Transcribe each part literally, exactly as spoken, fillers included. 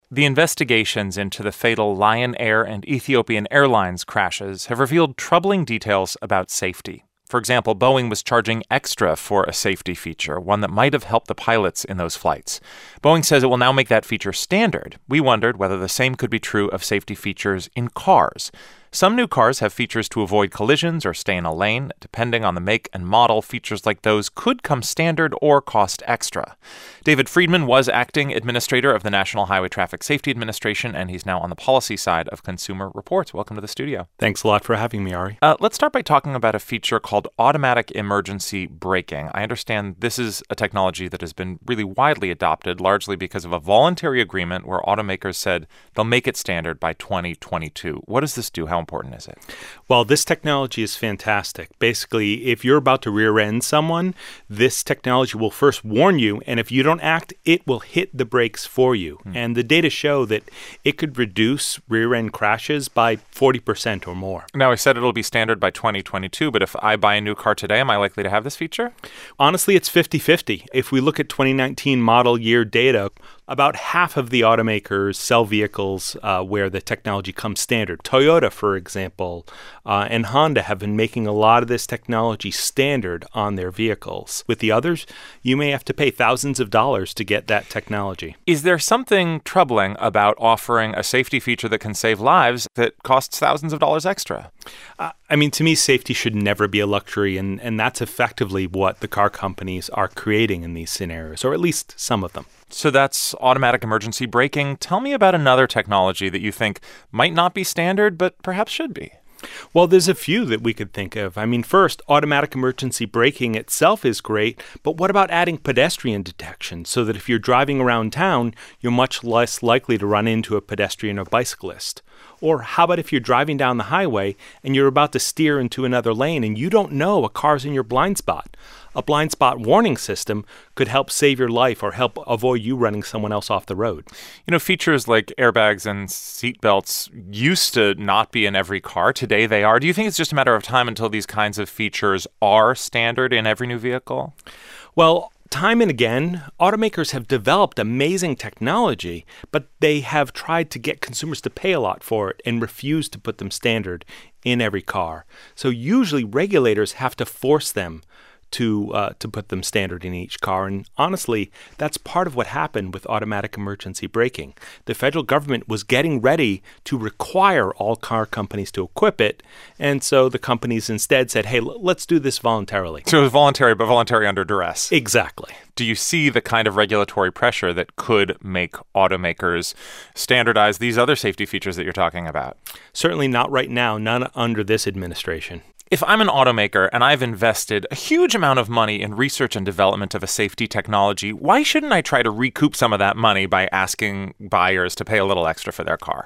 The investigations into the fatal Lion Air and Ethiopian Airlines crashes have revealed troubling details about safety. For example, Boeing was charging extra for a safety feature, one that might have helped the pilots in those flights. Boeing says it will now make that feature standard. We wondered whether the same could be true of safety features in cars. Some new cars have features to avoid collisions or stay in a lane. Depending on the make and model, features like those could come standard or cost extra. David Friedman was acting administrator of the National Highway Traffic Safety Administration, and he's now on the policy side of Consumer Reports. Welcome to the studio. Thanks a lot for having me, Ari. Uh, let's start by talking about a feature called automatic emergency braking. I understand this is a technology that has been really widely adopted, largely because of a voluntary agreement where automakers said they'll make it standard by twenty twenty-two. What does this do? How important is it? Well, this technology is fantastic. Basically, if you're about to rear-end someone, this technology will first warn you, and if you don't act, it will hit the brakes for you. Hmm. And the data show that it could reduce rear-end crashes by forty percent or more. Now, I said it'll be standard by twenty twenty-two, but if I buy a new car today, am I likely to have this feature? Honestly, it's fifty-fifty. If we look at twenty nineteen model year data, about half of the automakers sell vehicles uh, where the technology comes standard. Toyota, for example, uh, and Honda have been making a lot of this technology standard on their vehicles. With the others, you may have to pay thousands of dollars to get that technology. Is there something troubling about offering a safety feature that can save lives that costs thousands of dollars extra? Uh, I mean, to me, safety should never be a luxury, and, and that's effectively what the car companies are creating in these scenarios, or at least some of them. So that's automatic emergency braking. Tell me about another technology that you think might not be standard, but perhaps should be. Well, there's a few that we could think of. I mean, first, automatic emergency braking itself is great, but what about adding pedestrian detection so that if you're driving around town, you're much less likely to run into a pedestrian or bicyclist? Or how about if you're driving down the highway and you're about to steer into another lane and you don't know a car's in your blind spot? A blind spot warning system could help save your life or help avoid you running someone else off the road. You know, features like airbags and seatbelts used to not be in every car. Today they are. Do you think it's just a matter of time until these kinds of features are standard in every new vehicle? Well, time and again, automakers have developed amazing technology, but they have tried to get consumers to pay a lot for it and refuse to put them standard in every car. So usually regulators have to force them to uh, to put them standard in each car. And honestly, that's part of what happened with automatic emergency braking. The federal government was getting ready to require all car companies to equip it, and so the companies instead said, hey, l- let's do this voluntarily. So it was voluntary, but voluntary under duress. Exactly. Do you see the kind of regulatory pressure that could make automakers standardize these other safety features that you're talking about? Certainly not right now, none under this administration. If I'm an automaker and I've invested a huge amount of money in research and development of a safety technology, why shouldn't I try to recoup some of that money by asking buyers to pay a little extra for their car?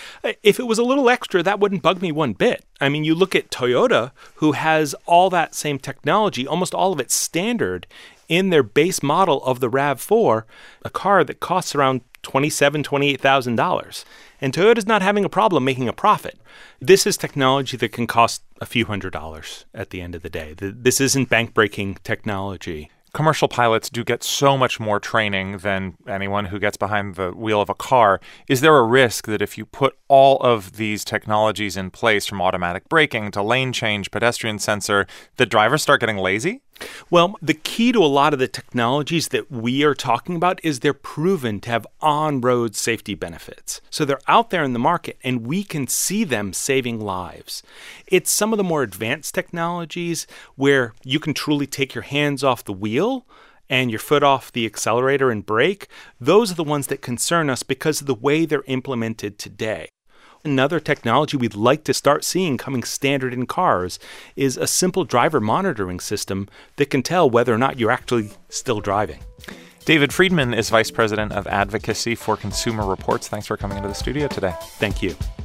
If it was a little extra, that wouldn't bug me one bit. I mean, you look at Toyota, who has all that same technology, almost all of it standard, in their base model of the RAV four, a car that costs around twenty-seven thousand dollars, twenty-eight thousand dollars. And Toyota's not having a problem making a profit. This is technology that can cost a few hundred dollars at the end of the day. This isn't bank-breaking technology. Commercial pilots do get so much more training than anyone who gets behind the wheel of a car. Is there a risk that if you put all of these technologies in place, from automatic braking to lane change, pedestrian sensor, the drivers start getting lazy? Well, the key to a lot of the technologies that we are talking about is they're proven to have on-road safety benefits. So they're out there in the market, and we can see them saving lives. It's some of the more advanced technologies where you can truly take your hands off the wheel and your foot off the accelerator and brake. Those are the ones that concern us because of the way they're implemented today. Another technology we'd like to start seeing coming standard in cars is a simple driver monitoring system that can tell whether or not you're actually still driving. David Friedman is Vice President of Advocacy for Consumer Reports. Thanks for coming into the studio today. Thank you.